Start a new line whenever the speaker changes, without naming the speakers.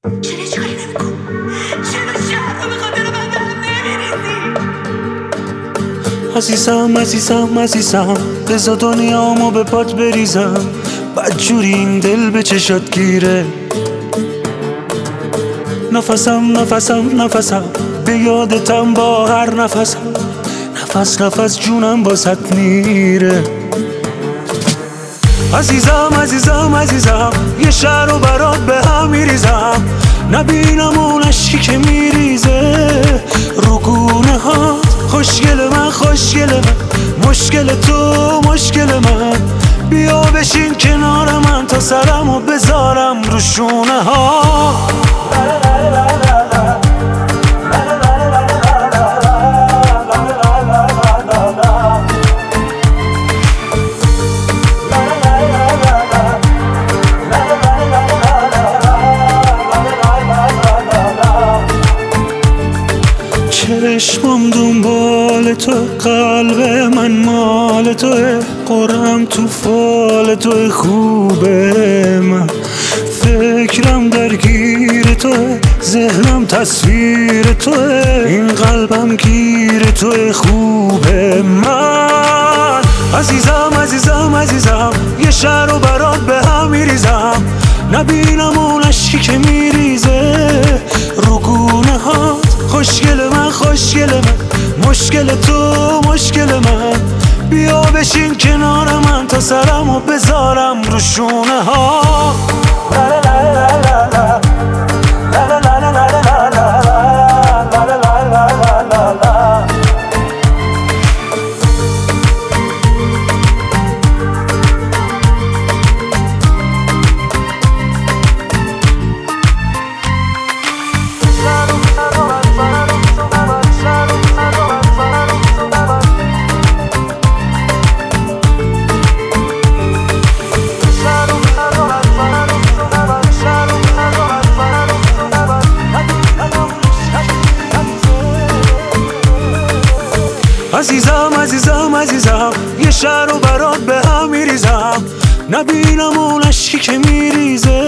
چرا هیچ کاری نمی‌کنی؟ چرا شهر رو به خاطر من در نمی‌ریزی؟
عزیزم بذار دنیامو به پات بریزم، بدجوری این دل به چشات گیره. نفسم به یادتم با هر نفسم، نفس جونم باست میره. عزیزم یه شهر رو برات به هم میریزم، نبینم اون عشقی که میریزه رو گونه ها. خوشگل من مشکل تو مشکل من، بیا بشین کنار من تا سرمو بذارم رو شونه ها. چشمم دنبال تو، قلب من مال توه، قرم تو فال توه، خوبه من فکرم درگیر توه، ذهنم تصویر توه، این قلبم گیر توه، خوبه من. عزیزم یه شهر رو برات به هم میریزم، نبینم اون عشقی که میریزه رو گونه ها. خوشگل من مشکل تو مشکل من، بیا بشین کنار من تا سرمو بذارم رو شونه ها. عزیزم یه شهر رو برات به هم میریزم، نبینم اون عشقی که میریزه